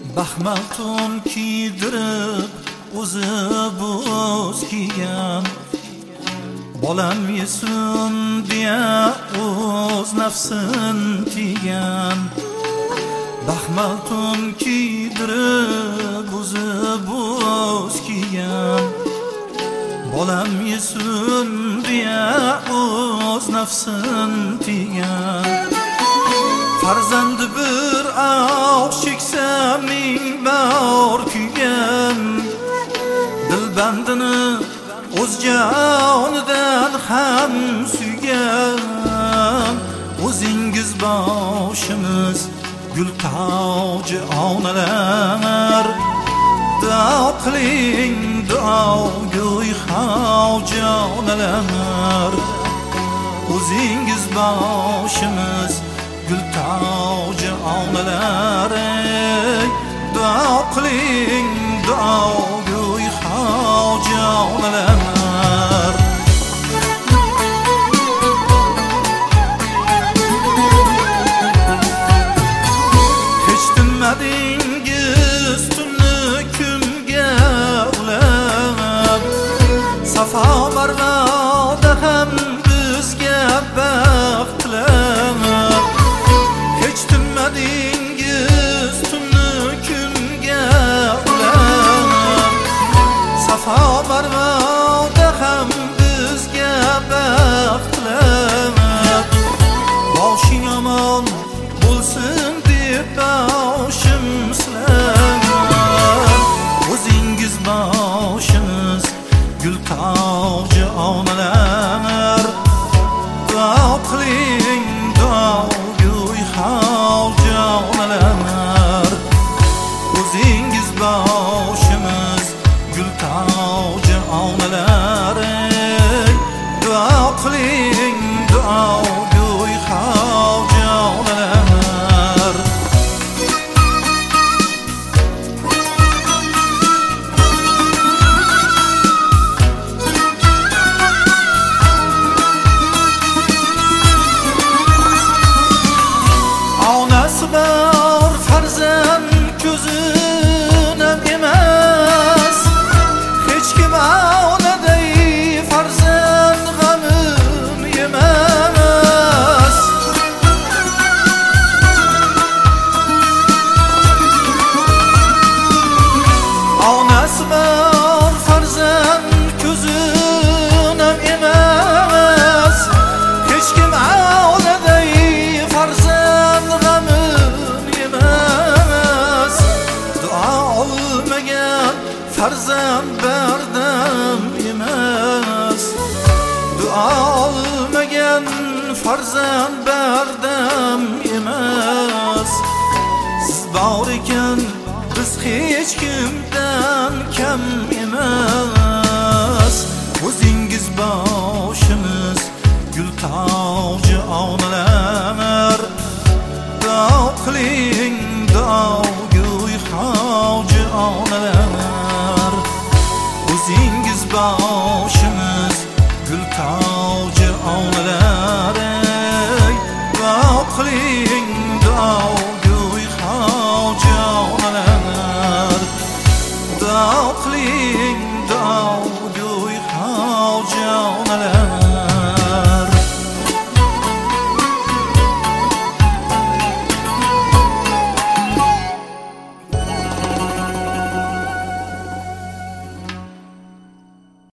Baxmal to'n kiydirib o'zi bo'z kiygan, bolam yesin deya o'z nafsin tiygan. Baxmal to'n kiydirib o'zi bo'z kiygan, bolam yesin deya o'z nafsin tiygan. Farzandi bir oq cheksa ming bor kuygan, dilbandini o'z jonidan ham suygan. O'zingiz boshimiz gul toji onalar, duo qiling duogo'y hoji onalar. O'zingiz boshimiz gul toji onalar, duo qiling duogo'y hoji onalar. Hech tinmadingiz tunni kunga ulab, Safo Marvoda ham bizga baxt tilab. Hech tinmadingiz tunni kunga ulab, Safo Marvoda ham bizga baxt tilab. Boshing omon bo'lsin deb boshim silab, o'zingiz boshimiz gul toji onalar. Duo qiling duogo'y hoji onalar. O'zingiz boshimiz gul toji onalar, duo qiling duogo'y hoji onalar. Onasi bor farzand ko'zinam emas, hech kim onaday farzand g'amin yemas. Onasi bor farzand ko'zinam emas, hech kim onaday farzand g'amin yemas. Duo olmagan farzand bardam emas, duo olmagan farzand bardam emas. Siz bor ekan biz hech kimdan kam emas. O'zingiz boshimiz gul toji onalar, duo qiling